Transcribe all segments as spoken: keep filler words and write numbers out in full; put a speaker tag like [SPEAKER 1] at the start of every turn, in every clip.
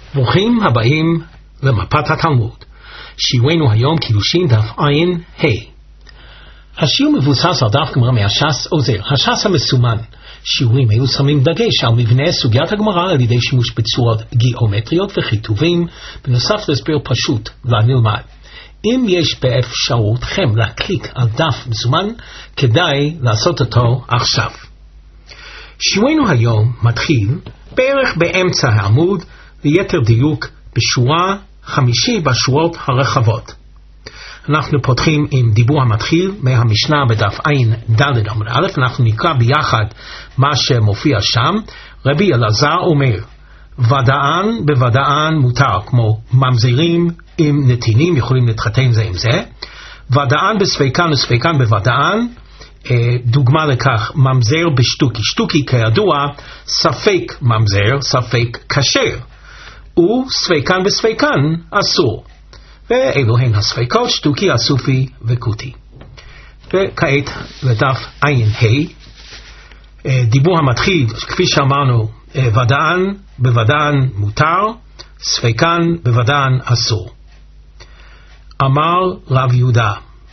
[SPEAKER 1] ברוכים הבאים למפת התלמוד. שיעורנו היום קידושין דף עין ה'. השיעור מבוסס על דף גמרא מהש"ס עוזר. הש"ס המסומן. שיעורים היו שמים דגש על מבנה סוגיית הגמרא על ידי שימוש בצורות גיאומטריות וכיתובים, בנוסף להסבר פשוט לנלמד. אם יש באפשרותכם להקליק על דף מזומן, כדאי לעשות אותו עכשיו. שיעורנו היום מתחיל בערך באמצע העמוד, ליתר דיוק בשורה חמישי בשורות הרחבות. אנחנו פותחים עם דיבור המתחיל מהמשנה בדף עין ד' עמוד א'. אנחנו נקרא ביחד מה שמופיע שם. רבי אלעזר אומר, ודען בוודען מותר, כמו ממזרים עם נתינים יכולים להתחתן זה עם זה. ודען בספיקן וספיקן בוודען, דוגמה לכך ממזר בשטוקי. שטוקי כידוע ספק ממזר, ספק כשר, וספיקן בספיקן אסור. ואלו הן הספיקות, שטוקי, אסופי וקוטי. וכעת לדף עין ה'. דיבור המתחיל, כפי שאמרנו, ודען בוודען מותר, ספיקן בוודען אסור. אמר רב יהודה,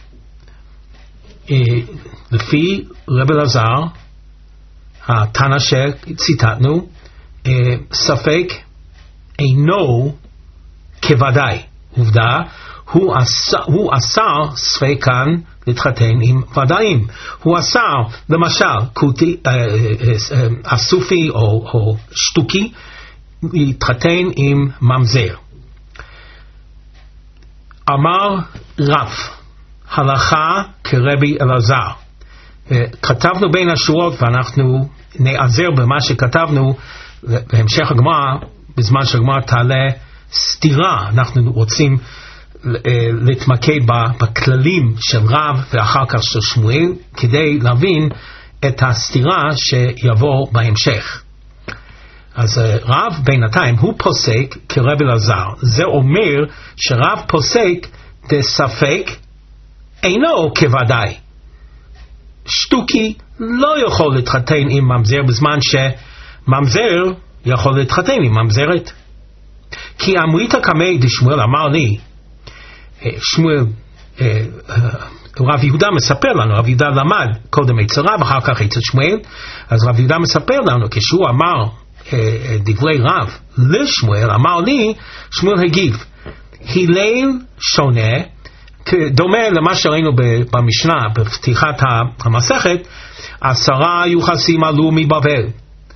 [SPEAKER 1] לפי רב אלעזר, התנא שציטטנו, ספק אינו כוודאי. עובדה, הוא אסר, הוא אסר ספיקן להתחתן עם ודאים. הוא אסר, למשל, קוטי, אסופי או, או שטוקי, להתחתן עם ממזר. אמר רב, הלכה כרבי אלעזר. כתבנו בין השורות ואנחנו נעזר במה שכתבנו בהמשך הגמרא, בזמן שהגמרא תעלה סתירה. אנחנו רוצים להתמקד בכללים של רב ואחר כך של שמואל, כדי להבין את הסתירה שיבוא בהמשך. אז רב בינתיים הוא פוסק כרב אלעזר. זה אומר שרב פוסק דספק אינו כוודאי. שטוקי לא יכול להתחתן עם ממזר, בזמן שממזר יכול להתחתן עם ממזרת. כי אמרית קמי דשמואל אמר לי, שמואל, רב יהודה מספר לנו, רב יהודה למד קודם אצל רב, אחר כך אצל שמואל, אז רב יהודה מספר לנו, כשהוא אמר דברי רב לשמואל, אמר לי, שמואל הגיב, הלל שונה, דומה למה שראינו במשנה, בפתיחת המסכת, עשרה יוחסים עלו מבבל,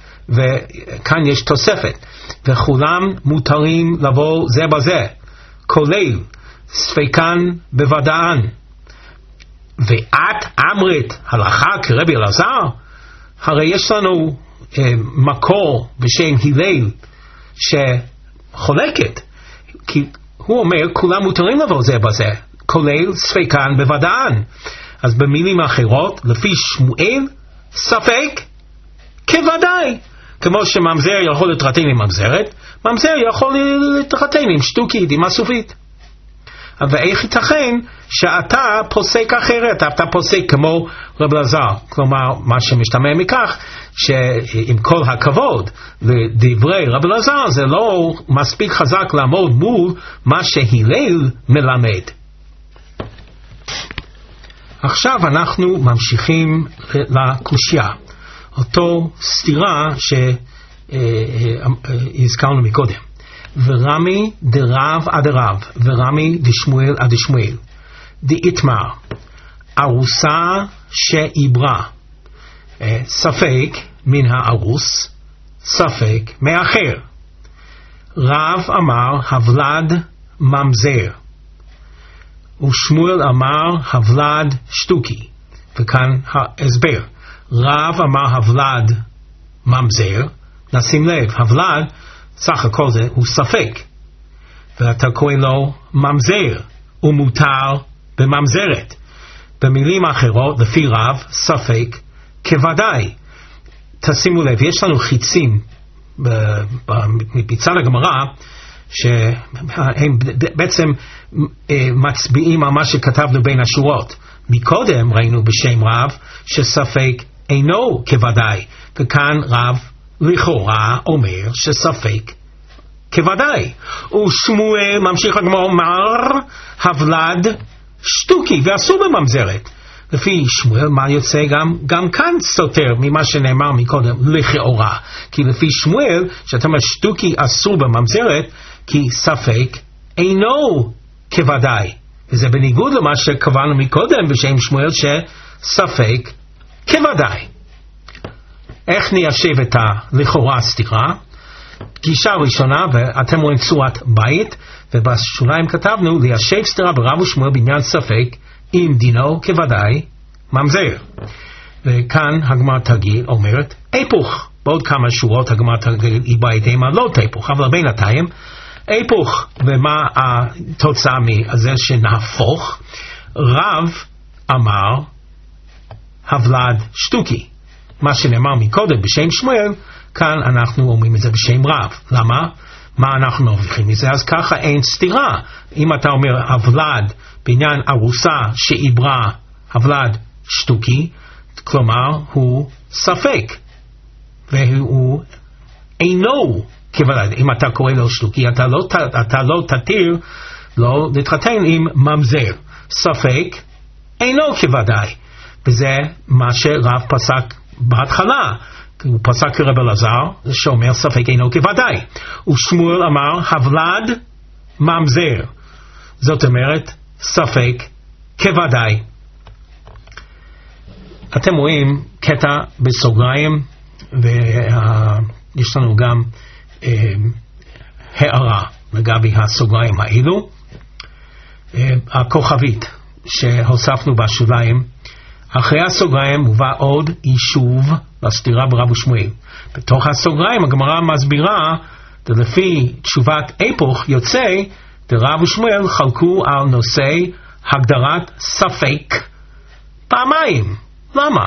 [SPEAKER 1] וכאן יש תוספת, וכולם מותרים לבוא זה בזה, כולל ספיקן בוודען. ואת אמרת הלכה כרבי אלעזר? הרי יש לנו אה, מקור בשם הלל שחולקת, כי הוא אומר כולם מותרים לבוא זה בזה, כולל ספיקן בוודען. אז במילים אחרות, לפי שמואל, ספק כוודאי. כמו שממזר יכול להתחתן עם ממזרת, ממזר יכול להתחתן עם שטוקי, עם אסופית. ואיך ייתכן שאתה פוסק אחרת, אתה פוסק כמו רב אלעזר? כלומר, מה שמשתמע מכך, שעם כל הכבוד לדברי רב אלעזר, זה לא מספיק חזק לעמוד מול מה שהלל מלמד. עכשיו אנחנו ממשיכים לקושיה, אותו סתירה שהזכרנו מקודם. ורמי דרב עד רב, ורמי דשמואל עד שמואל. דאיתמר, ארוסה שעיברה, ספק מן הארוס, ספק מאחר. רב אמר הבלד ממזר, ושמואל אמר הבלד שטוקי. וכאן ההסבר. רב אמר הבלד ממזר, נשים לב, הבלד סך הכל זה הוא ספק, ואתה קורא לו ממזר, הוא מותר בממזרת. במילים אחרות, לפי רב, ספק כוודאי. תשימו לב, יש לנו חיצים מצד הגמרא שהם בעצם מצביעים על מה שכתבנו בין השורות. מקודם ראינו בשם רב שספק אינו כוודאי, וכאן רב לכאורה אומר שספק כוודאי. ושמואל ממשיך הגמרא אומר, הבלד שטוקי ואסור בממזרת. לפי שמואל, מה יוצא גם, גם כאן סותר ממה שנאמר מקודם, לכאורה. כי לפי שמואל, שאתה אומר שטוקי אסור בממזרת, כי ספק אינו כוודאי. וזה בניגוד למה שקבענו מקודם בשם שמואל, שספק כוודאי. איך ניישב את הלכאורה סתירה? גישה ראשונה, ואתם רואים צורת בית, ובשוליים כתבנו, ליישב סתירה ברב ושמואל בעניין ספק, אם דינו כוודאי ממזר. וכאן הגמרא תגיד, אומרת, היפוך. בעוד כמה שורות הגמרא תגיד, היא בהתאמה לא היפוך, אבל בינתיים, היפוך. ומה התוצאה מזה שנהפוך? רב אמר, הבלד שטוקי. מה שנאמר מקודם בשם שמואל, כאן אנחנו אומרים את זה בשם רב. למה? מה אנחנו מרוויחים מזה? אז ככה אין סתירה. אם אתה אומר הבלד בעניין ארוסה שעיברה הבלד שטוקי, כלומר הוא ספק, והוא אינו כוודאי. אם אתה קורא לו שטוקי, אתה לא, אתה לא תתיר לא להתחתן עם ממזר. ספק אינו כוודאי. וזה מה שרב פסק בהתחלה. הוא פסק כרב אלעזר, שאומר ספק אינו כוודאי. ושמואל אמר הבלד ממזר. זאת אומרת ספק כוודאי. אתם רואים קטע בסוגריים, ויש לנו גם אה, הערה לגבי הסוגריים האלו. אה, הכוכבית שהוספנו בשוליים, אחרי הסוגריים מובא עוד יישוב לסתירה ברב ושמואל. בתוך הסוגריים הגמרא מסבירה, לפי תשובת היפוך יוצא, רב ושמואל חלקו על נושא הגדרת ספק פעמיים. למה?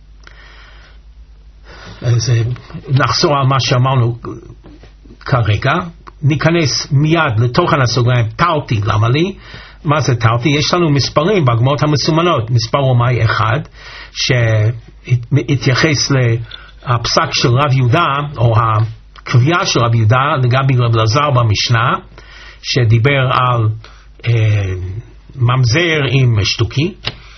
[SPEAKER 1] אז נחזור על מה שאמרנו כרגע, ניכנס מיד לתוכן הסוגריים, תרתי למה לי? מה זה תרתי? יש לנו מספרים בגמרות המסומנות, מספר רומאי אחד, שהתייחס לפסק של רב יהודה, או הקביעה של רב יהודה לגבי רב אלעזר במשנה, שדיבר על אה, ממזר עם שטוקי,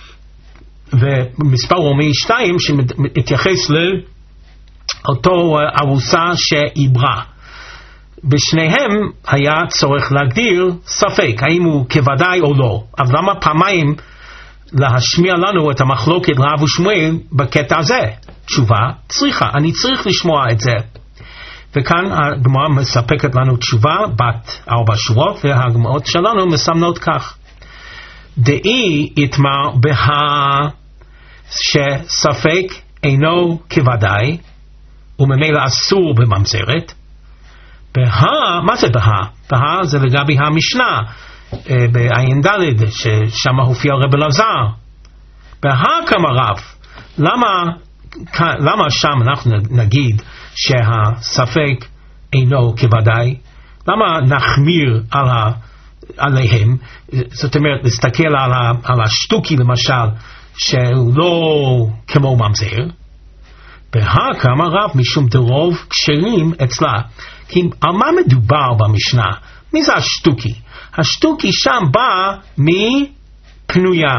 [SPEAKER 1] ומספר רומאי שתיים שהתייחס לאותו ארוסה שעיברה. בשניהם היה צורך להגדיר ספק, האם הוא כוודאי או לא. אבל למה פעמיים להשמיע לנו את המחלוקת רב ושמואל בקטע הזה? תשובה, צריכה, אני צריך לשמוע את זה. וכאן הגמרא מספקת לנו תשובה בת ארבע שורות, והגמרות שלנו מסמנות כך. דאי יתמר בה שספק אינו כוודאי, וממילא אסור בממזרת. בה, מה זה בה? בה זה לגבי המשנה, בעין ד' ששם הופיע רב אלעזר. בה כמה רב. למה, למה שם אנחנו נגיד שהספק אינו כוודאי? למה נחמיר על ה... עליהם? זאת אומרת, להסתכל על, ה, על השטוקי למשל, שהוא לא כמו ממזר. בהכם הרב משום דרוב כשרים אצלה. כי על מה מדובר במשנה? מי זה השטוקי? השטוקי שם בא מפנויה.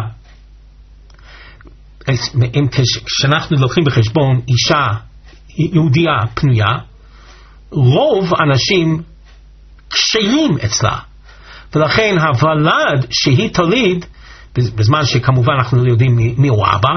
[SPEAKER 1] כשאנחנו לוקחים בחשבון אישה יהודיה פנויה, רוב אנשים כשרים אצלה. ולכן הוולד שהיא תוליד, בזמן שכמובן אנחנו לא יודעים מי הוא אבא,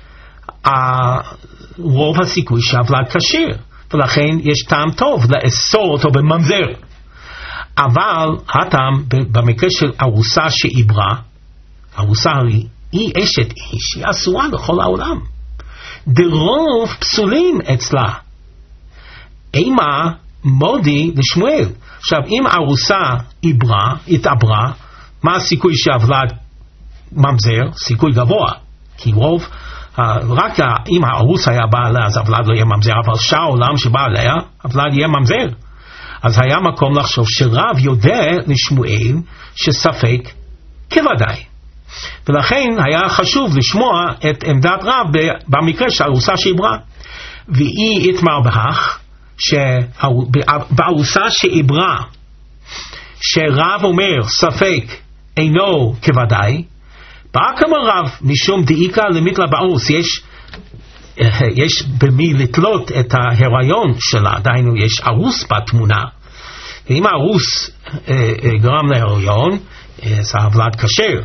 [SPEAKER 1] רוב הסיכוי שהוולד כשיר, ולכן יש טעם טוב לאסור אותו בממזר. אבל הטעם במקרה של ארוסה שעיברה, ארוסה הרי היא אשת איש, היא אסורה לכל העולם. דרוב פסולים אצלה. אימה מודי לשמואל. עכשיו, אם ארוסה עיברה, התעברה, מה הסיכוי שהוולד ממזר? סיכוי גבוה. כי רוב, רק אם הארוס היה בא עליה, אז הוולד לא יהיה ממזר, אבל שאר העולם שבא עליה, הוולד יהיה ממזר. אז היה מקום לחשוב שרב יודע לשמואל שספק כוודאי. ולכן היה חשוב לשמוע את עמדת רב במקרה שהארוסה שעיברה. והיא התמר בהך, שבארוסה שעיברה שרב אומר ספק אינו כוודאי, בא כמה רב משום דאיקה למיתלה בארוס, יש יש במי לתלות את ההיריון שלה, דהיינו יש ארוס בתמונה, ואם הארוס אה, אה, גרם להיריון, אה, זה הוולד כשר,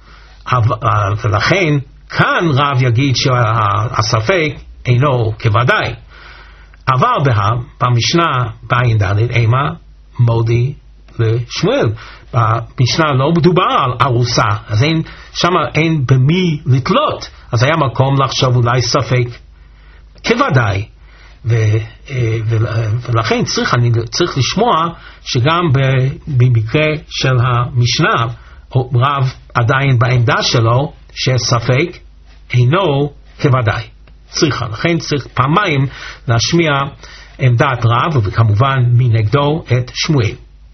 [SPEAKER 1] ולכן כאן רב יגיד שהספק אינו כוודאי. אבל בה, במשנה בעין ד' אימה מודי לשמואל, במשנה לא מדובר על ארוסה, אז אין, שמה אין במי לתלות, אז היה מקום לחשוב אולי ספק כוודאי, ו, ו, ולכן צריך, אני צריך לשמוע שגם במקרה של המשנה רב עדיין בעמדה שלו שספק אינו כוודאי. צריכה, לכן צריך פעמיים להשמיע עמדת רב וכמובן מנגדו את שמואל.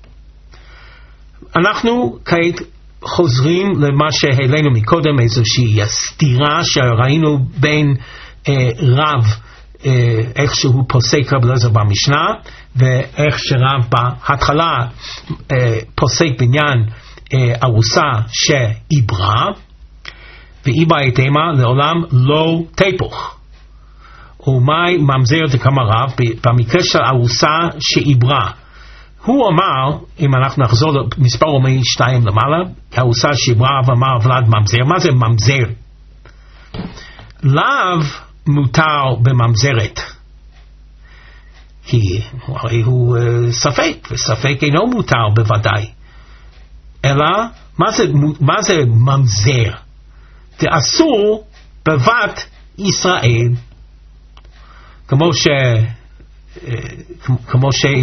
[SPEAKER 1] אנחנו כעת חוזרים למה שהעלינו מקודם, איזושהי סתירה שראינו בין אה, רב, אה, איך שהוא פוסק רב אליעזר במשנה, ואיך שרב בהתחלה אה, פוסק בעניין אה, ארוסה שעיברה, ועיברה את אימה לעולם לא תפוך. ומאי ממזר דקמא רב במקרה של ארוסה שעיברה. הוא אמר, אם אנחנו נחזור למספר רומי שתיים למעלה, ארוסה שעיברה ואמר ולד ממזר. מה זה ממזר? לאו מותר בממזרת, כי הרי הוא uh, ספק, וספק אינו מותר בוודאי. אלא, מה זה, מה זה ממזר? זה אסור בבת ישראל. כמו ש... כמו ש...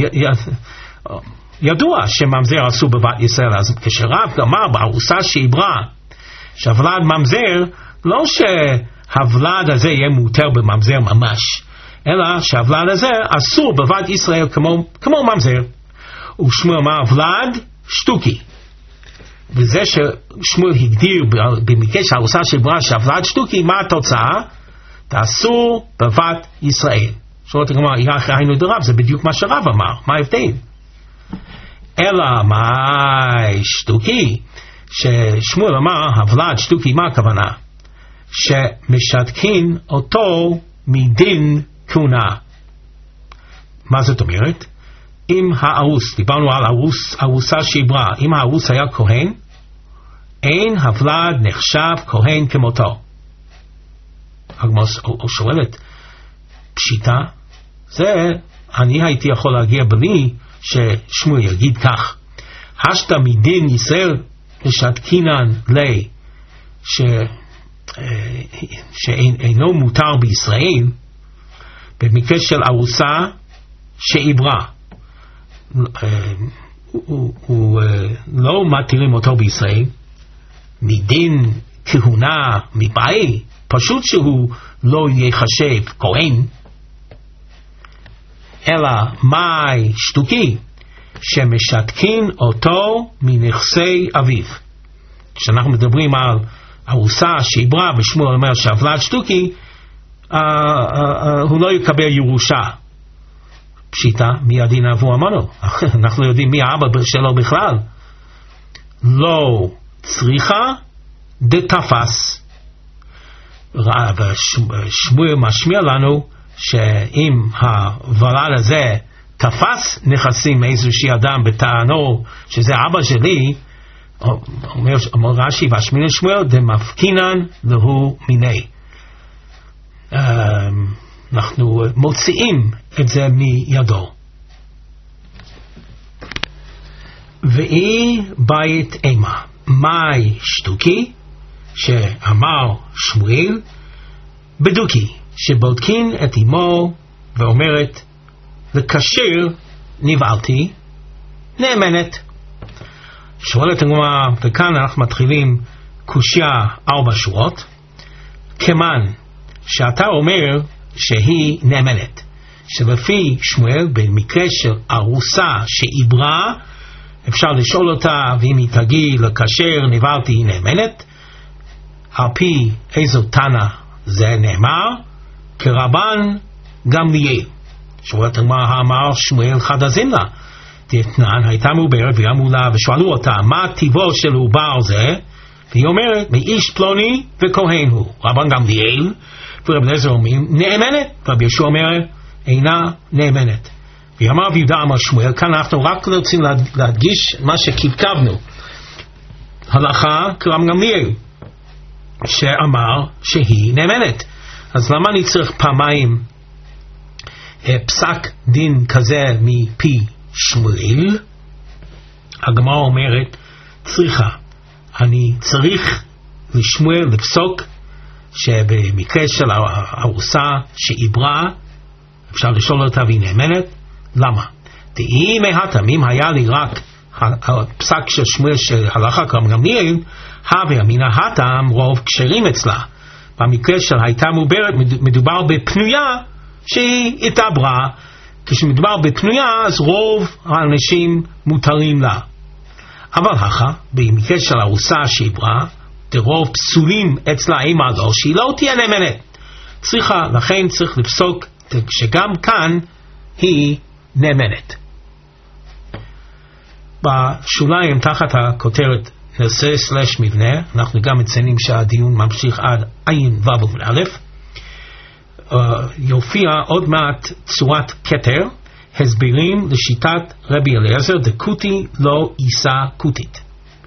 [SPEAKER 1] ידוע שממזר אסור בבת ישראל, אז כשרב אמר בארוסה שעיברה שהוולד ממזר, לא שהוולד הזה יהיה מותר בממזר ממש, אלא שהוולד הזה אסור בבת ישראל כמו, כמו ממזר. ושמואל אמר ולד שטוקי, וזה ששמואל הגדיר במקרה שהארוסה שעיברה שהוולד שטוקי, מה התוצאה? תאסור בבת ישראל. שואלת הגמרא, היינו דרב, זה בדיוק מה שרב אמר, מה ההבדל? אלא מה שטוקי, ששמואל אמר הוולד שטוקי, מה הכוונה? שמשתקין אותו מדין כהונה. מה זאת אומרת? אם הארוס, דיברנו על ארוס, ארוסה שעיברה, אם הארוס היה כהן, אין הוולד נחשב כהן כמותו. הגמרא שואלת, פשיטה, זה אני הייתי יכול להגיע בלי ששמואל יגיד כך, השתא מדין ישראל משתקינן לי, ש... שאינו מותר בישראל, במקרה של ארוסה שעיברה, הוא לא מתירים אותו בישראל, מדין כהונה מבעי, פשוט שהוא לא יחשב כהן, אלא מאי שטוקי, שמשתקין אותו מנכסי אביו. כשאנחנו מדברים על ארוסה שעיברה ושמואל אומר שהוולד שטוקי, uh, uh, uh, הוא לא יקבל ירושה. פשיטה, מי הדין אבו אמנו? אנחנו יודעים מי האבא שלו בכלל. לא צריכה דתפס. ושמואל משמיע לנו שאם הוולד הזה תפס נכסים מאיזושהי אדם בטענו שזה אבא שלי, אומר, אומר רש"י והשמיע לשמואל דמפקינן להו מיני. אנחנו מוציאים את זה מידו. ואי בית אימה מאי שטוקי, שאמר שמואל בדוקי, שבודקין את אמו ואומרת לכשר נבעלתי נאמנת. שואלת הגמרא, וכאן אנחנו מתחילים קושיה ארבע שורות, כמן שאתה אומר שהיא נאמנת, שלפי שמואל במקרה של ארוסה שעיברה אפשר לשאול אותה, ואם היא תגיד לכשר נבעלתי היא נאמנת, על פי איזו תנא זה נאמר? כרבן גמליאל. שואלת הגמרא, אמר שמואל חד אזין לה, דתנן, הייתה מעוברת והיא אמולה, ושואלו אותה, מה טיבו של עובר זה? והיא אומרת, מאיש פלוני וכהן הוא. רבן גמליאל ורב אליעזר אומרים, נאמנת. רבי יהושע אומר, אינה נאמנת. והיא אמר ויהודה אמר שמואל, כאן אנחנו רק רוצים להדגיש מה שכתבנו. הלכה כרבן גמליאל, שאמר שהיא נאמנת. אז למה אני צריך פעמיים פסק דין כזה מפי שמואל? הגמרא אומרת, צריכה. אני צריך לשמואל לפסוק שבמקרה של הארוסה שעיברה, אפשר לשאול אותה והיא נאמנת. למה? דאי מהתם, אם היה לי רק הפסק של שמואל של הלכה כרבן גמליאל, הווה אמינא התם רוב כשרים אצלה. במקרה של הייתה מעוברת מדובר בפנויה שהיא התעברה. כשמדובר בפנויה אז רוב האנשים מותרים לה. אבל הכה, במקרה של ארוסה שעיברה, דרוב פסולים אצלה אימה לו, שהיא לא תהיה נאמנת. צריכה, לכן צריך לפסוק שגם כאן היא נאמנת. בשוליים תחת הכותרת נושא סלש מבנה, אנחנו גם מציינים שהדיון ממשיך עד עין ו' א', uh, יופיע עוד מעט צורת כתר, הסברים לשיטת רבי אליעזר, דקוטי לא יישא קוטית.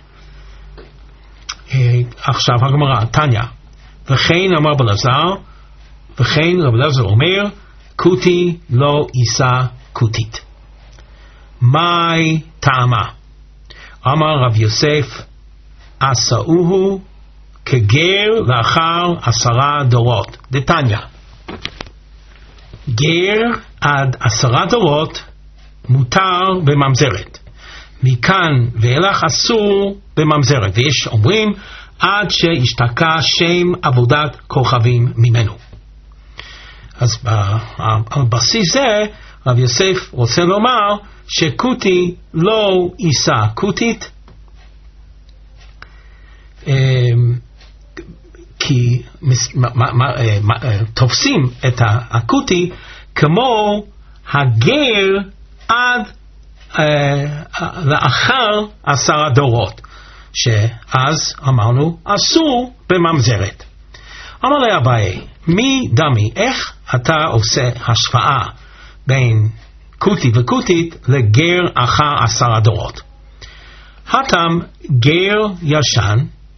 [SPEAKER 1] Uh, עכשיו הגמרא, תניא, וכן אמר רבי אליעזר, וכן רבי אליעזר אומר, קוטי לא יישא קוטית. מהי טעמה? אמר רב יוסף, עשאוהו כגר לאחר עשרה דורות. דתניא, גר עד עשרה דורות מותר בממזרת, מכאן ואילך אסור בממזרת, ויש אומרים עד שהשתקע שם עבודת כוכבים ממנו. אז על בסיס זה רב יוסף רוצה לומר שקוטי לא יישא קוטית, כי תופסים את הקוטי כמו הגר עד לאחר עשרה דורות, שאז אמרנו אסור בממזרת. אמר לי אביי, מי דמי, איך אתה עושה השוואה בין קוטי וקוטית לגר אחר עשרה דורות? הטם גר ישן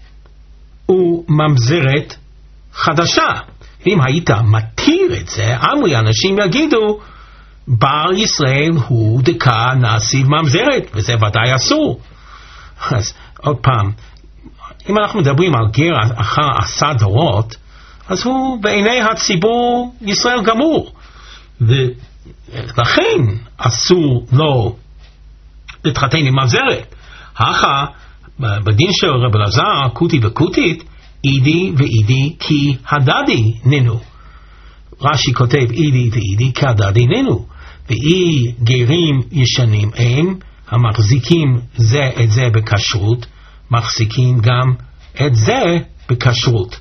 [SPEAKER 1] וממזרת חדשה. אם היית מתיר את זה, אמרי אנשים יגידו בר ישראל הוא דקה נעשי ממזרת, וזה ודאי אסור. אז עוד פעם, אם אנחנו מדברים על גר אחר עשרה דורות, אז הוא בעיני הציבור ישראל גמור, ולכן אסור לו להתחתן עם ממזרת. הכה בדין של רבי אלעזר, קוטי וקוטית, אידי ואידי כי הדדי נינו. רש"י כותב אידי ואידי כי הדדי נינו, ואי גרים ישנים הם המחזיקים זה את זה בכשרות, מחזיקים גם את זה בכשרות.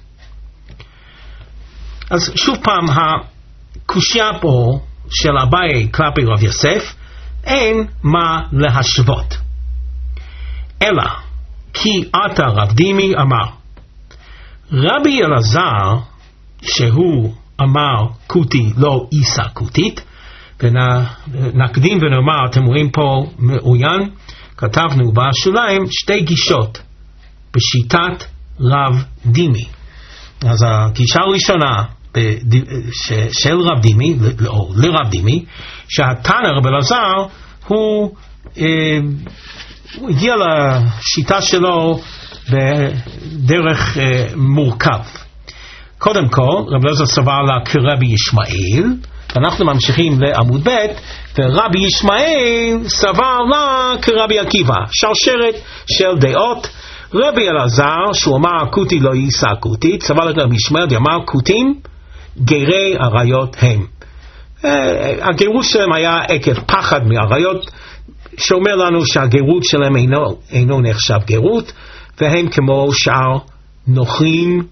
[SPEAKER 1] אז שוב פעם, הקושיה פה של אביי כלפי רב יוסף, אין מה להשוות. אלא, כי עתה רב דימי אמר, רבי אלעזר, שהוא אמר קוטי לא יישא קוטית, ונקדים ונאמר, אתם רואים פה מעוין, כתבנו בשוליים שתי גישות בשיטת רב דימי. אז הגישה הראשונה של רב דימי, או לרב דימי, שהתנא רבי אלעזר הוא, אה, הוא הגיע לשיטה שלו בדרך אה, מורכב. קודם כל, רבי אלעזר סבר לה כרבי ישמעאל, אנחנו ממשיכים לעמוד ב', ורבי ישמעאל סבר לה כרבי עקיבא, שרשרת של דעות. רבי אלעזר, שהוא אמר קוטי לא יישא קוטית, סבר לה כרבי ישמעאל, ואמר קוטים גרי עריות הם. הגירוש שלהם היה עקב פחד מעריות, שאומר לנו שהגירות שלהם אינו, אינו נחשב גירות, והם כמו שאר נוכרים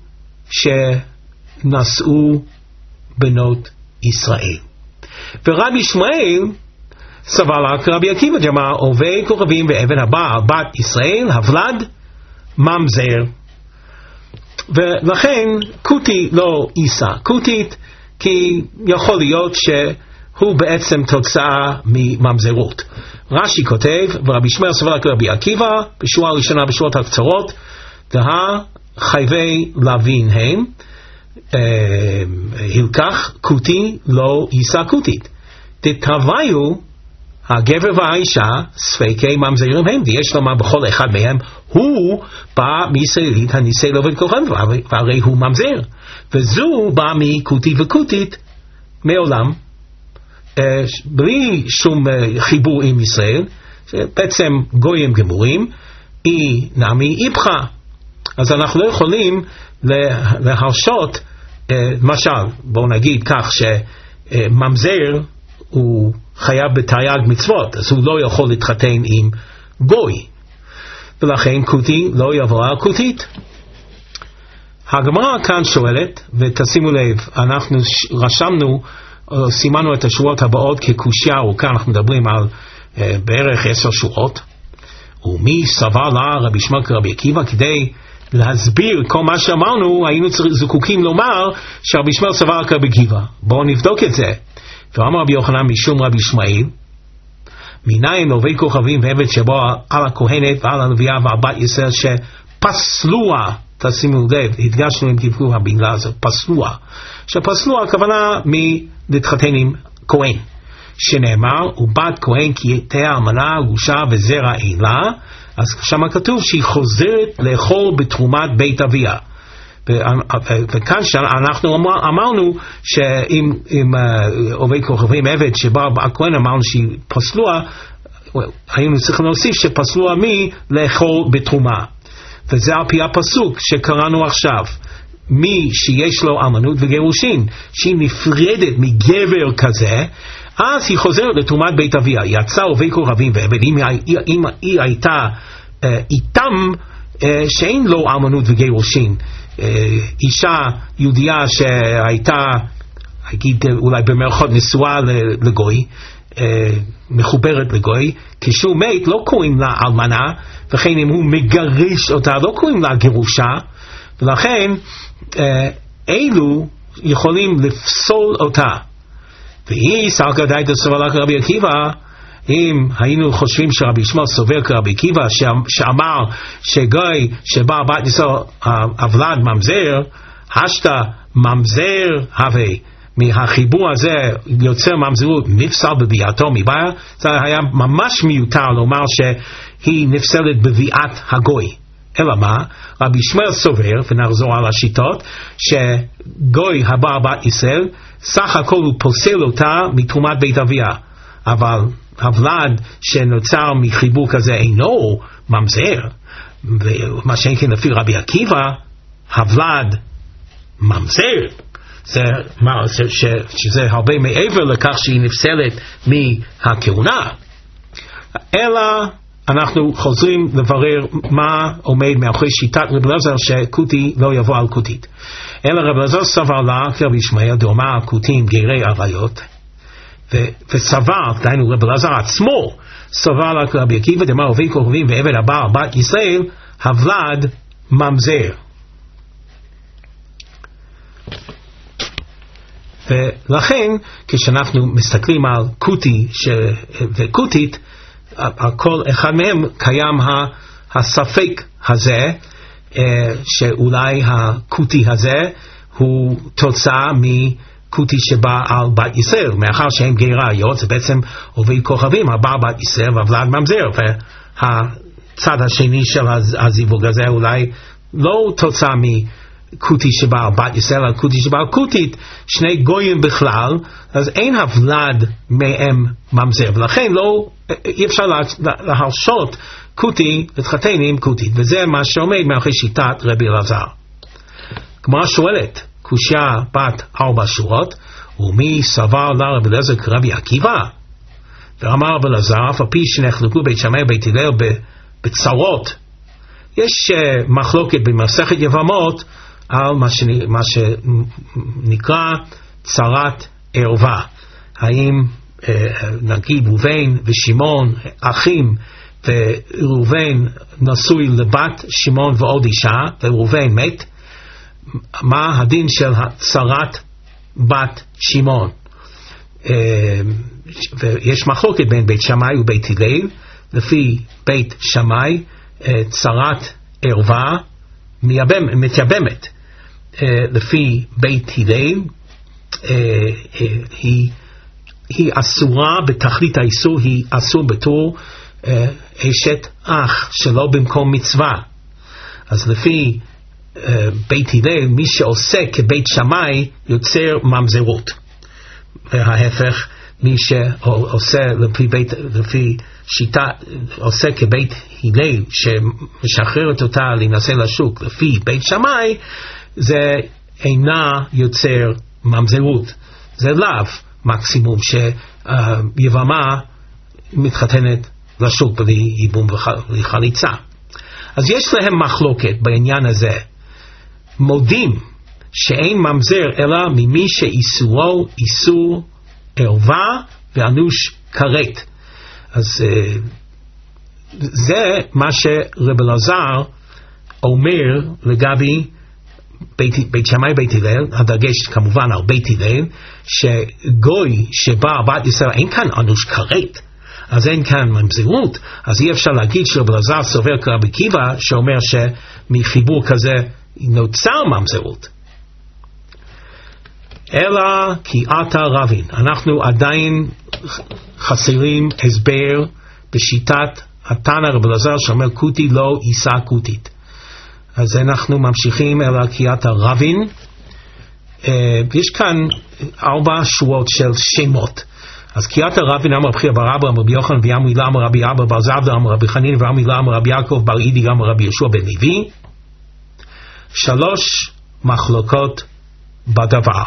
[SPEAKER 1] שנשאו בנות ישראל. ורבי ישמעאל סבר לה כרבי עקיבא דאמר עובי כוכבים ועבד הבא על בת ישראל הבלד ממזר. ולכן קוטי לא יישא קוטית, כי יכול להיות שהוא בעצם תוצאה מממזרות. רש"י כותב, ורבי ישמעאל סבר לה כרבי עקיבא בשורה הראשונה בשורות הקצרות, דהה חייבי להבין הם, הלקח קוטי לא יישא קוטית. תתוויו הגבר והאישה ספקי ממזרים הם, ויש לומר בכל אחד מהם הוא בא מישראלית הנישא לעובד כוכב, והרי הוא ממזר, וזו בא מקוטי וקוטית מעולם בלי שום חיבור עם ישראל, בעצם גויים גמורים, אי נמי איפכה. אז אנחנו לא יכולים להרשות, למשל בואו נגיד כך שממזר הוא חייב בתרי"ג מצוות, אז הוא לא יכול להתחתן עם גוי, ולכן קוטי לא יבוא על קוטית. הגמרא כאן שואלת, ותשימו לב, אנחנו רשמנו, סימנו את השורות הבאות כקושיה, וכאן אנחנו מדברים על uh, בערך עשר שורות. ומי סבר לה רבי ישמעאל כרבי עקיבא, כדי להסביר כל מה שאמרנו, היינו זקוקים לומר שרבי ישמעאל סבר לה כרבי עקיבא. בואו נבדוק את זה. ואמר רבי יוחנן משום רבי ישמעאל, מניין עובי כוכבים ועבד שבו על הכהנת ועל הלוויה ועל בת ישראל שפסלוה, תשימו לב, הדגשנו עם דיבור הבילה הזאת, פסלוה, שפסלוה הכוונה מלהתחתן עם כהן, שנאמר ובת כהן כי תהיה אלמנה גרושה וזרע אין לה, אז שם כתוב שהיא חוזרת לאכול בתרומת בית אביה. וכאן אנחנו אמרנו שאם עובי כוכבים עבד שבא הכהן אמרנו שהיא פסלוה, היינו צריכים להוסיף שפסלוה מי לאכול בתרומה, וזה על פי הפסוק שקראנו עכשיו, מי שיש לו אלמנות וגירושין, שהיא נפרדת מגבר כזה, אז היא חוזרת לתרומת בית אביה. יצא עובי כוכבים ועבד, אם היא, היא הייתה איתם שאין לו אלמנות וגירושין, אישה יהודייה שהייתה, אגיד אולי במרכאות, נשואה לגוי, מחוברת לגוי, כשהוא מת לא קוראים לה אלמנה, וכן אם הוא מגרש אותה לא קוראים לה גירושה, ולכן אלו יכולים לפסול אותה. והיא סלקא דייתא סבר לה כרבי עקיבא, אם היינו חושבים שרבי ישמעאל סובר כרבי עקיבא שאמר שגוי שבא בת ישראל אבלד ממזר, השתא ממזר הווה, מהחיבור הזה יוצר ממזרות נפסל בביאתו מבעיה, זה היה ממש מיותר לומר שהיא נפסלת בביאת הגוי. אלא מה? רבי ישמעאל סובר, ונחזור על השיטות, שגוי הבא בת ישראל סך הכל הוא פוסל אותה מתרומת בית אביה, אבל הוולד שנוצר מחיבור כזה אינו ממזר, ומה שאין כן לפי רבי עקיבא הוולד ממזר, זה, מה, ש, ש, שזה הרבה מעבר לכך שהיא נפסלת מהכהונה. אלא אנחנו חוזרים לברר מה עומד מאחורי שיטת רבי אלעזר שקוטי לא יבוא על קוטית. אלא רבי אלעזר סבר לה כרבי ישמעאל דאמר קוטים גרי עריות, וסבר, דהיינו רבי אלעזר עצמו סבר לה כרבי עקיבא דאמר עובי כוכבים ועבד הבא בת ישראל הוולד ממזר. ולכן כשאנחנו מסתכלים על קוטי וקוטית, על כל אחד מהם קיים הספק הזה, שאולי הקוטי הזה הוא תוצאה מקוטי שבא על בת ישראל, מאחר שהם גרי עריות, זה בעצם עובי כוכבים הבא בת ישראל והוולד ממזר, והצד השני של הזיווג הזה אולי לא תוצאה מקוטי שבא על בת ישראל, על קוטי שבא על קוטית, שני גויים בכלל, אז אין הוולד מהם ממזר, ולכן לא, אי אפשר להרשות קוטי להתחתן עם קוטית, וזה מה שעומד מאחורי שיטת רבי אלעזר. גמרא שואלת, קושיה בת ארבע שורות, ומי סבר לה רבי אלעזר כרבי עקיבא? ואמר רבי אלעזר, אף על פי שנחלקו בית שמאי ובית הלל בצרות, יש מחלוקת במסכת יבמות על מה, שנ... מה שנקרא צרת ערווה. האם נגיד ראובן ושמעון אחים, וראובן נשוי לבת שמעון ועוד אישה, וראובן מת, מה הדין של צרת בת שמעון? ויש מחלוקת בין בית שמאי ובית הלל. לפי בית שמאי צרת ערווה מתייבמת, לפי בית הלל היא היא אסורה בתכלית האיסור, היא אסור בתור אשת אח שלא במקום מצווה. אז לפי בית הלל, מי שעושה כבית שמאי יוצר ממזרות, וההפך, מי שעושה לפי, בית, לפי שיטה, עושה כבית הלל שמשחררת אותה להינשא לשוק לפי בית שמאי, זה אינה יוצר ממזרות, זה לאו מקסימום שיבמה מתחתנת לשוק בלי ייבום וחליצה. אז יש להם מחלוקת בעניין הזה. מודים שאין ממזר אלא ממי שאיסורו איסור ערווה ואנוש כרת. אז זה מה שרב אלעזר אומר לגבי בית, בית שמאי בית הלל, הדגש כמובן על בית הלל, שגוי שבא בת ישראל אין כאן אנוש כרת, אז אין כאן ממזרות. אז אי אפשר להגיד שרב אלעזר סובר כרבי עקיבא שאומר שמחיבור כזה נוצר ממזרות. אלא כי אתה רבין, אנחנו עדיין חסרים הסבר בשיטת התנא רב אלעזר שאומר כותי לא יישא כותית. אז אנחנו ממשיכים אל עקיית הרבין. יש כאן ארבע שורות של שמות. אז עקיית הרבין אמר רבי חייא בר אבא אמר רבי יוחנן ואמר הילה אמר רבי אבא בר זבדא אמר רבי חנינא ואמר הילה אמר רבי יעקב בר אידי אמר רבי יהושע בן לוי. שלוש מחלוקות בדבר.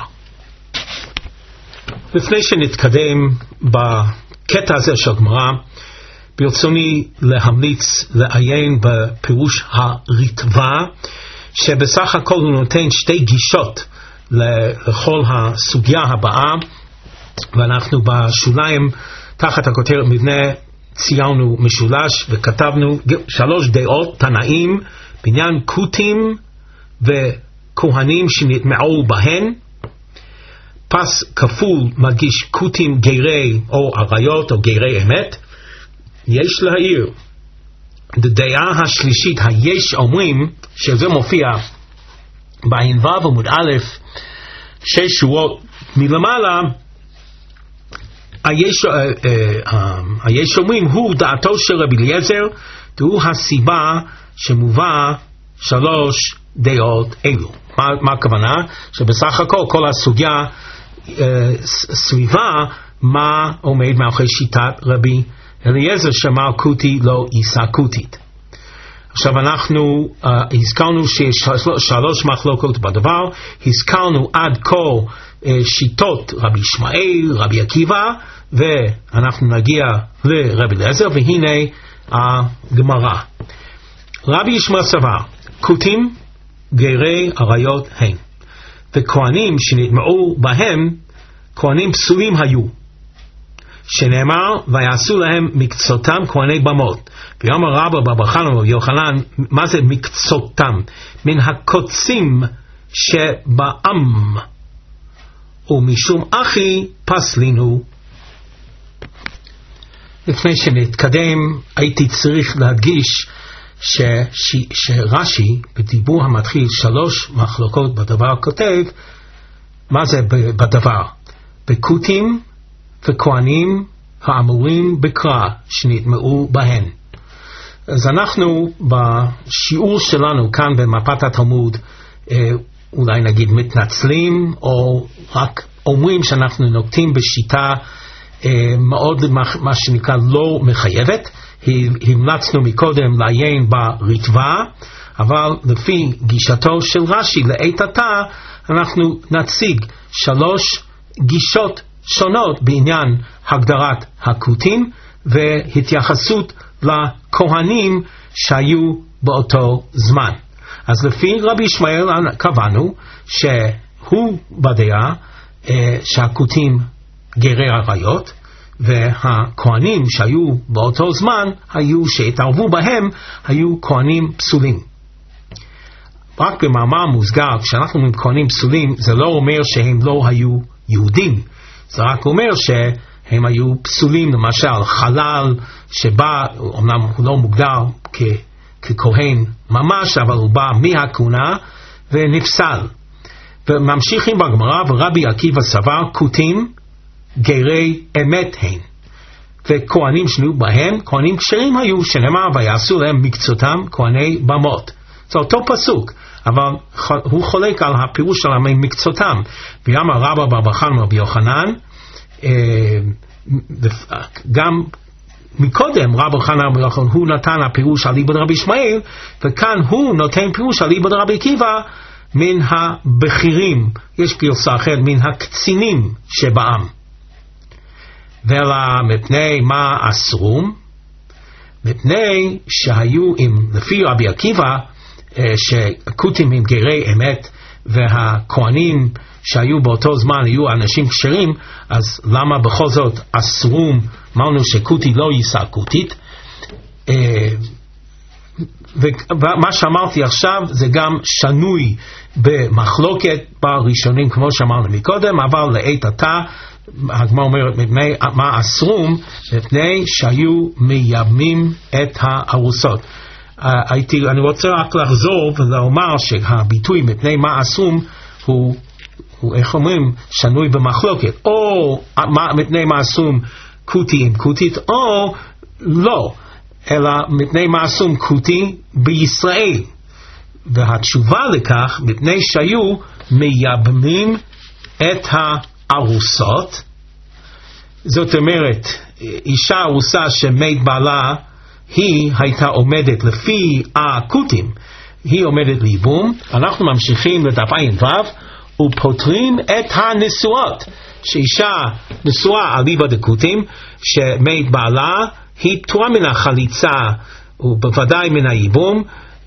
[SPEAKER 1] לפני שנתקדם בקטע הזה של גמרא, ברצוני להמליץ לעיין בפירוש הריטב"א, שבסך הכל הוא נותן שתי גישות לכל הסוגיה הבאה, ואנחנו בשוליים תחת הכותרת מבנה ציינו משולש וכתבנו שלוש דעות תנאים בעניין כותים וכהנים שנטמעו בהן. פס כפול מגיש כותים גרי או עריות או גרי אמת. יש להעיר, דעה השלישית, היש אומרים, שזה מופיע בע"ו עמוד א', שש שורות מלמעלה, היש, אה, אה, היש אומרים הוא דעתו של רבי אליעזר, והוא הסיבה שמובא שלוש דעות אלו. מה, מה הכוונה? שבסך הכל כל הסוגיה אה, סביבה מה עומד מאחורי שיטת רבי אליעזר שאמר כותי לא יישא כותית. עכשיו אנחנו uh, הזכרנו שיש שלוש מחלוקות בדבר, הזכרנו עד כה uh, שיטות רבי ישמעאל, רבי עקיבא, ואנחנו נגיע לרבי אליעזר, והנה הגמרא. רבי ישמעאל סבר, כותים גרי עריות הן, וכהנים שנטמעו בהם, כהנים פסולים היו. שנאמר ויעשו להם מקצותם כהני במות. ויאמר רבא בר חנא ויוחנן, מה זה מקצותם? מן הקוצים שבעם, ומשום אחי פסלינו. לפני שנתקדם הייתי צריך להדגיש ש, ש, שרש"י בדיבור המתחיל שלוש מחלוקות בדבר כותב מה זה בדבר? בכותים וכהנים האמורים בקרא שנטמעו בהן. אז אנחנו בשיעור שלנו כאן במפת התלמוד אולי נגיד מתנצלים או רק אומרים שאנחנו נוקטים בשיטה מאוד מה שנקרא לא מחייבת. המלצנו מקודם לעיין בריטב"א, אבל לפי גישתו של רש"י לעת עתה אנחנו נציג שלוש גישות שונות בעניין הגדרת הכותים והתייחסות לכהנים שהיו באותו זמן. אז לפי רבי ישמעאל קבענו שהוא בדעה שהכותים גרי עריות, והכהנים שהיו באותו זמן, היו שהתערבו בהם, היו כהנים פסולים. רק במאמר מוסגר, כשאנחנו אומרים כהנים פסולים, זה לא אומר שהם לא היו יהודים, זה רק אומר שהם היו פסולים. למשל חלל שבא, אמנם הוא לא מוגדר כ, ככהן ממש, אבל הוא בא מהכהונה ונפסל. וממשיכים בגמרא, ורבי עקיבא סבר כותים גרי אמת הן, וכהנים שנהיו בהם כהנים כשרים היו, שנאמר ויעשו להם מקצותם כהני במות. זה אותו פסוק, אבל הוא חולק על הפירוש של מקצותם. ויאמר רבא בר בר חנא רבי יוחנן, גם מקודם רבא בר חנא רבי יוחנן הוא נתן הפירוש על איבד רבי ישמעאל, וכאן הוא נותן פירוש על איבד רבי עקיבא מן הבכירים, יש גרסה אחרת, מן הקצינים שבעם. ולא מפני מה אסרום? מפני שהיו עם, לפי רבי עקיבא, שכותים עם גרי אמת, והכהנים שהיו באותו זמן היו אנשים כשרים, אז למה בכל זאת אסרום? אמרנו שכותי לא יישא כותית. ומה שאמרתי עכשיו זה גם שנוי במחלוקת בראשונים כמו שאמרנו מקודם, אבל לעת עתה הגמרא אומרת מפני מה אסרום? מפני שהיו מייבמים את הארוסות. הייתי, אני רוצה רק לחזור ולומר שהביטוי מפני מה אסרום הוא, הוא איך אומרים, שנוי במחלוקת, או מפני מה אסרום כותי עם כותית, או לא, אלא מפני מה אסרום כותי בישראל. והתשובה לכך מפני שהיו מייבמים את הארוסות. זאת אומרת, אישה ארוסה שמת בעלה, היא הייתה עומדת לפי הכותים, היא עומדת לייבום. אנחנו ממשיכים לדף עין ו' ופותרים את הנשואות, שאישה נשואה על איבד הכותים שמת בעלה, היא פטורה מן החליצה ובוודאי מן הייבום.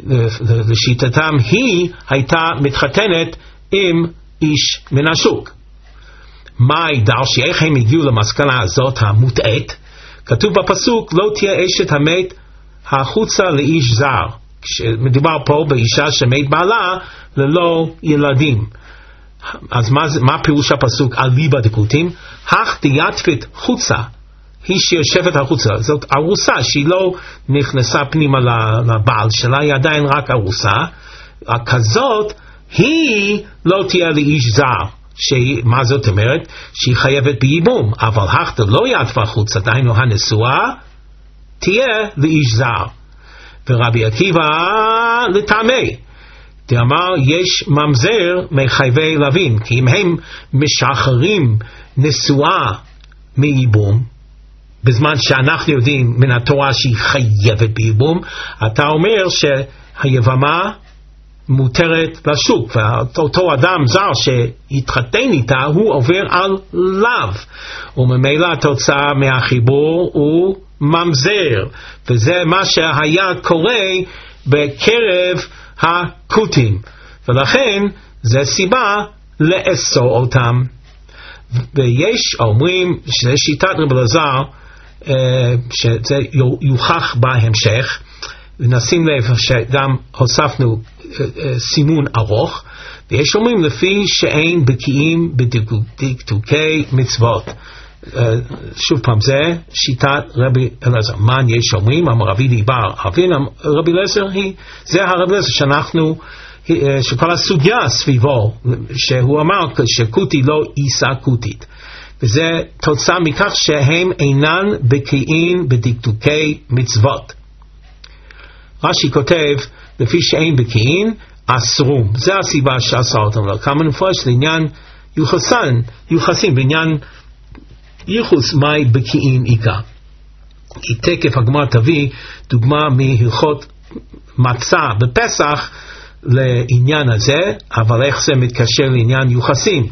[SPEAKER 1] לשיטתם היא הייתה מתחתנת עם איש מן השוק. מה ידרשי, איך הם הגיעו למסקנה הזאת המוטעת? כתוב בפסוק לא תהיה אשת המת החוצה לאיש זר, כשמדובר פה באישה שמת בעלה ללא ילדים. אז מה, מה פירוש הפסוק על ליבה דקותים? אך תיאטפת חוצה, היא שיושבת החוצה, זאת ארוסה שהיא לא נכנסה פנימה לבעל שלה, היא עדיין רק ארוסה כזאת, היא לא תהיה לאיש זר. מה זאת אומרת? שהיא חייבת בייבום, אבל הכת לא יעטפה חוצה, דהיינו הנשואה תהיה לאיש זר. ורבי עקיבא לטעמי דאמר יש ממזר מחייבי לווים, כי אם הם משחררים נשואה מייבום בזמן שאנחנו יודעים מן התורה שהיא חייבת בייבום, אתה אומר שהיבמה מותרת לשוק, ואותו אדם זר שהתחתן איתה הוא עובר על לאו, וממילא התוצאה מהחיבור הוא ממזר, וזה מה שהיה קורה בקרב הכותים, ולכן זה סיבה לאסור אותם. ויש אומרים שזה שיטת רבי אלעזר, שזה יוכח בהמשך, ונשים לב שגם הוספנו סימון ארוך, ויש אומרים לפי שאין בקיאים בדקדוקי מצוות. שוב פעם, זה שיטת רבי אלעזר. מה יש אומרים? אמר רבי דיבר אבין, רבי אלעזר היא, זה הרבי אלעזר שאנחנו, שכל הסוגיה סביבו, שהוא אמר שכותי לא יישא כותית, וזה תוצאה מכך שהם אינן בקיאים בדקדוקי מצוות. רש"י כותב לפי שאין בקיאים אסרום, זה הסיבה שאסר אותם. כמה נפרש לעניין יוחסן, יוחסים בעניין ייחוס מהי בקיאים עיקר. כי תקף הגמרא תביא דוגמה מהלכות מצה בפסח לעניין הזה, אבל איך זה מתקשר לעניין יוחסים?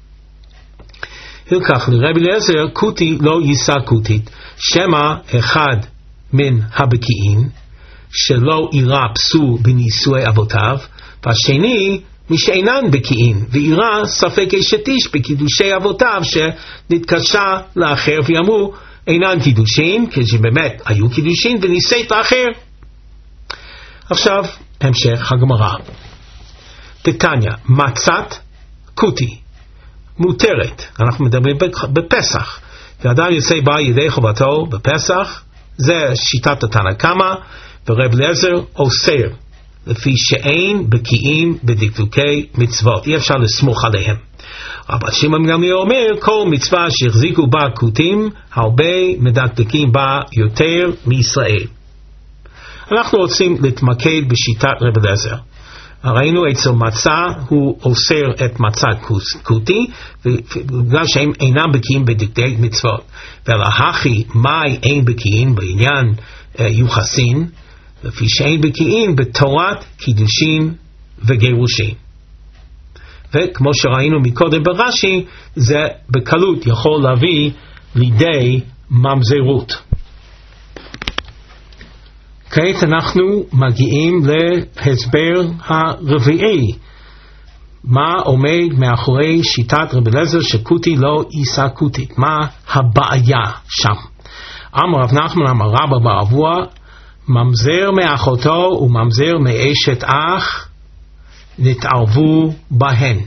[SPEAKER 1] הלקח לרבי אלעזר כותי לא יישא כותית, שמא אחד מן הבקיאים שלא יראה פסול בנישואי אבותיו, והשני משאינן בקיאים ויראה ספק אשת איש בקידושי אבותיו שנתקשה לאחר, ויאמרו אינן קידושין, כשבאמת היו קידושין וניסית לאחר. עכשיו, המשך הגמרא. תתניא, מצת כותי, מותרת. אנחנו מדברים בפסח. ואדם יוצא בה ידי חובתו בפסח, זה שיטת התנא קמא, ורב אליעזר אוסר, לפי שאין בקיאים בדקדוקי מצוות. אי אפשר לסמוך עליהם. רבי שמעון גמליאל אומר, כל מצווה שהחזיקו בה כותים, הרבה מדקדקים בה יותר מישראל. אנחנו רוצים להתמקד בשיטת רב אליעזר. ראינו אצל מצה הוא אוסר את מצת כותי, בגלל שהם אינם בקיאים בדקדוקי מצוות. ולהכי מאי אין בקיאים בעניין יוחסין, לפי שאין בקיאים בתורת קידושין וגירושין. וכמו שראינו מקודם ברש"י, זה בקלות יכול להביא לידי ממזרות. כעת אנחנו מגיעים להסבר הרביעי. מה עומד מאחורי שיטת רבי אליעזר שכותי לא יישא כותית? מה הבעיה שם? אמר רב נחמן אמר רבא בר אבוה, ממזר מאחותו וממזר מאשת אח נתערבו בהן.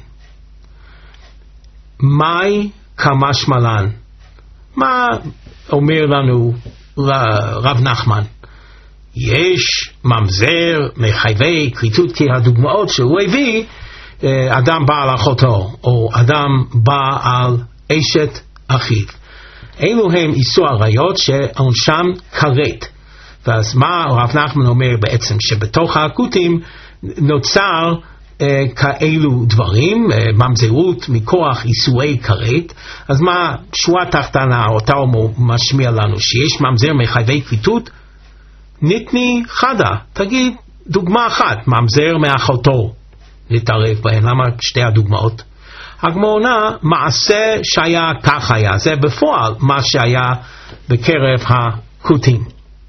[SPEAKER 1] מהי כמשמען? מה אומר לנו רב נחמן? יש ממזר מחייבי כריתות, כי הדוגמאות שהוא הביא, אדם בא על אחותו או אדם בא על אשת אחיו, אלו הם איסור עריות שעונשם כרת. ואז מה רב נחמן אומר בעצם? שבתוך הכותים נוצר אה, כאלו דברים, אה, ממזרות מכוח איסורי כרת. אז מה שורה תחתונה אותה הוא משמיע לנו? שיש ממזר מחייבי כריתות, ניתני חדה, תגיד דוגמה אחת, ממזר מאחותו להתערב בהן. למה שתי הדוגמאות? הגמרא עונה, מעשה שהיה כך היה, זה בפועל מה שהיה בקרב הכותים.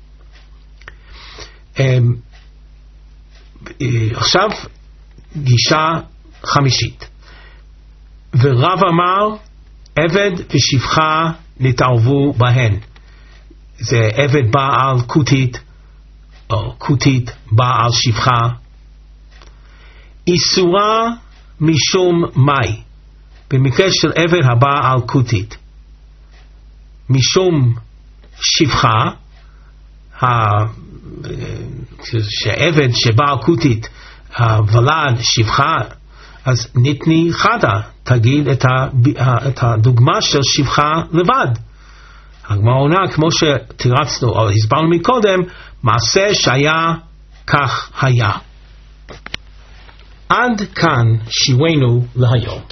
[SPEAKER 1] עכשיו גישה חמישית. ורב אמר, עבד ושפחה נתערבו בהן. זה עבד בעל כותית, או כותית בעל שפחה. איסורה משום מאי, במקרה של עבד הבעל כותית, משום שפחה, שעבד שבעל כותית ולד שפחה, אז ניתני חדה, תגיד את הדוגמה של שפחה לבד. הגמרא עונה, כמו שתירצנו או הסברנו מקודם, מעשה שהיה כך היה. עד כאן שיעורנו להיום.